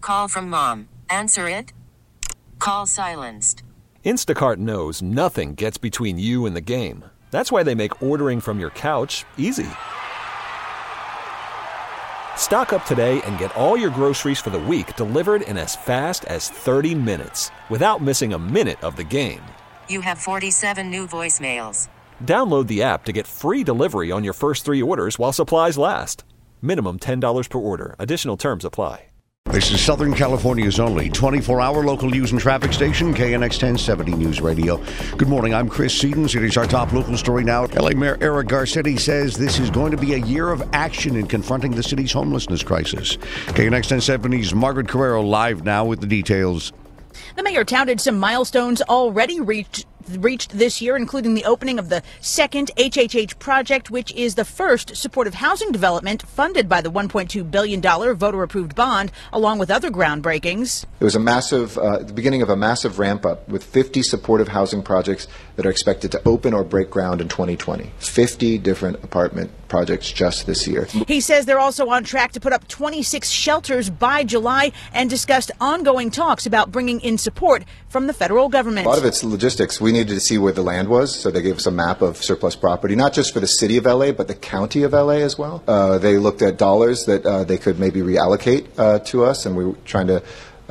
Call from mom. Answer it. Call silenced. Instacart knows nothing gets between you and the game. That's why they make ordering from your couch easy. Stock up today and get all your groceries for the week delivered in as fast as 30 minutes without missing a minute of the game. You have 47 new voicemails. Download the app to get free delivery on your first 3 orders while supplies last. Minimum $10 per order. Additional terms apply. This is Southern California's only 24-hour local news and traffic station, KNX 1070 News Radio. Good morning, I'm Chris Sedens. It is our top local story now. LA Mayor Eric Garcetti says this is going to be a year of action in confronting the city's homelessness crisis. KNX 1070's Margaret Carrero live now with the details. The mayor touted some milestones already reached this year, including the opening of the second HHH project, which is the first supportive housing development funded by the $1.2 billion voter-approved bond, along with other groundbreakings. It was the beginning of a massive ramp-up with 50 supportive housing projects that are expected to open or break ground in 2020. 50 different apartment projects just this year. He says they're also on track to put up 26 shelters by July and discussed ongoing talks about bringing in support from the federal government. A lot of it's logistics. We needed to see where the land was, so they gave us a map of surplus property, not just for the city of LA, but the county of LA as well. They looked at dollars that they could maybe reallocate to us, and we were trying to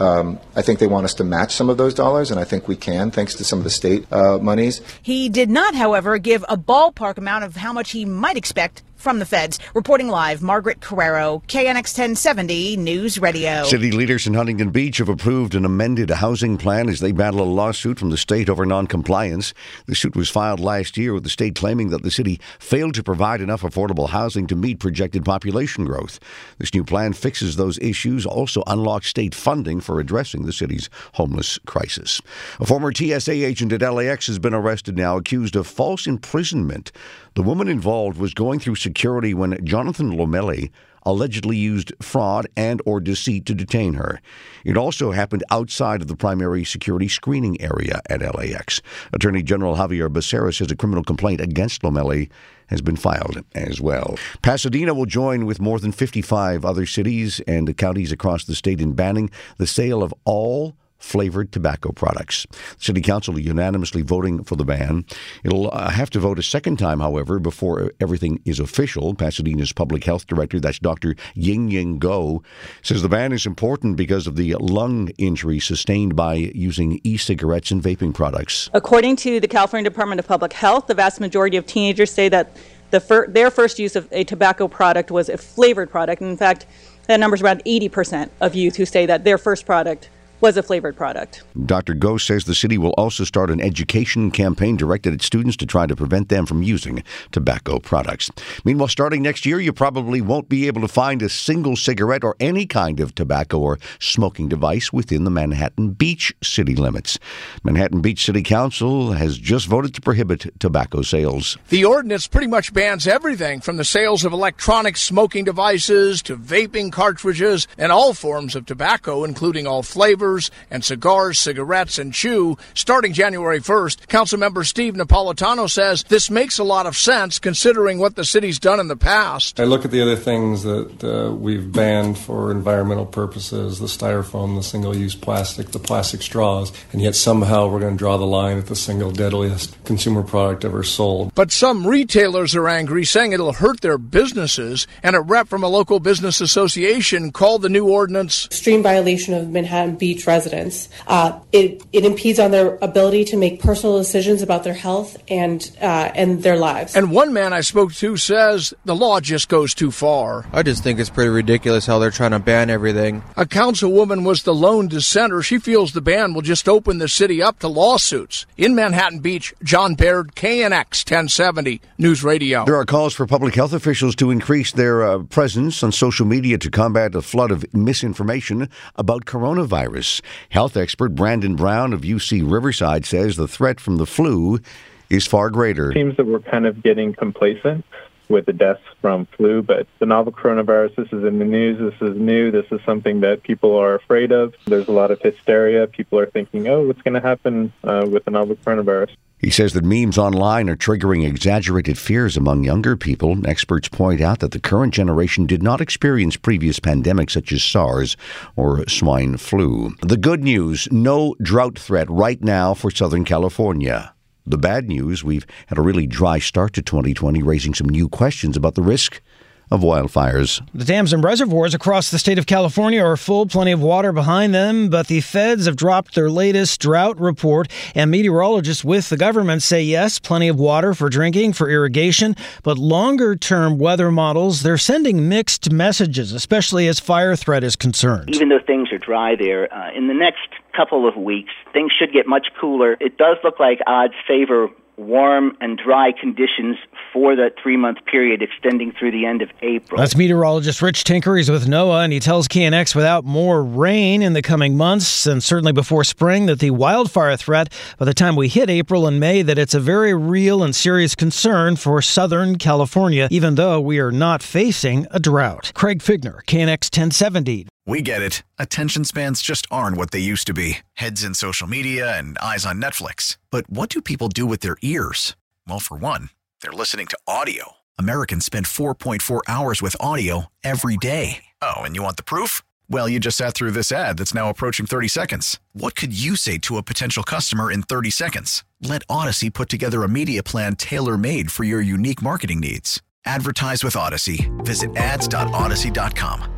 I think they want us to match some of those dollars, and I think we can, thanks to some of the state monies. He did not, however, give a ballpark amount of how much he might expect from the feds. Reporting live, Margaret Carrero, KNX 1070 News Radio. City leaders in Huntington Beach have approved an amended housing plan as they battle a lawsuit from the state over noncompliance. The suit was filed last year with the state claiming that the city failed to provide enough affordable housing to meet projected population growth. This new plan fixes those issues, also unlocks state funding for addressing the city's homeless crisis. A former TSA agent at LAX has been arrested now, accused of false imprisonment. The woman involved was going through security when Jonathan Lomeli allegedly used fraud and or deceit to detain her. It also happened outside of the primary security screening area at LAX. Attorney General Javier Becerra says a criminal complaint against Lomeli has been filed as well. Pasadena will join with more than 55 other cities and counties across the state in banning the sale of all flavored tobacco products. City Council unanimously voting for the ban. It'll have to vote a second time, however, before everything is official. Pasadena's public health director, that's Dr. Ying Go, says the ban is important because of the lung injury sustained by using e-cigarettes and vaping products. According to the California Department of Public Health, the vast majority of teenagers say that their first use of a tobacco product was a flavored product. In fact, that number is around 80% of youth who say that their first product was a flavored product. Dr. Go says the city will also start an education campaign directed at students to try to prevent them from using tobacco products. Meanwhile, starting next year, you probably won't be able to find a single cigarette or any kind of tobacco or smoking device within the Manhattan Beach city limits. Manhattan Beach City Council has just voted to prohibit tobacco sales. The ordinance pretty much bans everything from the sales of electronic smoking devices to vaping cartridges and all forms of tobacco, including all flavors and cigars, cigarettes, and chew. Starting January 1st, Councilmember Steve Napolitano says this makes a lot of sense considering what the city's done in the past. I look at the other things that we've banned for environmental purposes, the styrofoam, the single-use plastic, the plastic straws, and yet somehow we're going to draw the line at the single deadliest consumer product ever sold. But some retailers are angry, saying it'll hurt their businesses, and a rep from a local business association called the new ordinance extreme violation of Manhattan Beach residents. It impedes on their ability to make personal decisions about their health and their lives. And one man I spoke to says the law just goes too far. I just think it's pretty ridiculous how they're trying to ban everything. A councilwoman was the lone dissenter. She feels the ban will just open the city up to lawsuits. In Manhattan Beach, John Baird, KNX 1070 News Radio. There are calls for public health officials to increase their presence on social media to combat a flood of misinformation about coronavirus. Health expert Brandon Brown of UC Riverside says the threat from the flu is far greater. It seems that we're kind of getting complacent with the deaths from flu, but the novel coronavirus, this is in the news, this is new, this is something that people are afraid of. There's a lot of hysteria. People are thinking, what's going to happen with the novel coronavirus? He says that memes online are triggering exaggerated fears among younger people. Experts point out that the current generation did not experience previous pandemics such as SARS or swine flu. The good news, no drought threat right now for Southern California. The bad news, we've had a really dry start to 2020, raising some new questions about the risk of wildfires. The dams and reservoirs across the state of California are full, plenty of water behind them, but the feds have dropped their latest drought report, and meteorologists with the government say yes, plenty of water for drinking, for irrigation, but longer-term weather models, they're sending mixed messages, especially as fire threat is concerned. Even though things are dry there, in the next couple of weeks, things should get much cooler. It does look like odds favor warm and dry conditions for that 3-month period extending through the end of April. That's meteorologist Rich Tinker. He's with NOAA, and he tells KNX without more rain in the coming months, and certainly before spring, that the wildfire threat, by the time we hit April and May, that it's a very real and serious concern for Southern California, even though we are not facing a drought. Craig Figner, KNX 1070. We get it. Attention spans just aren't what they used to be. Heads in social media and eyes on Netflix. But what do people do with their ears? Well, for one, they're listening to audio. Americans spend 4.4 hours with audio every day. Oh, and you want the proof? Well, you just sat through this ad that's now approaching 30 seconds. What could you say to a potential customer in 30 seconds? Let Odyssey put together a media plan tailor-made for your unique marketing needs. Advertise with Odyssey. Visit ads.odyssey.com.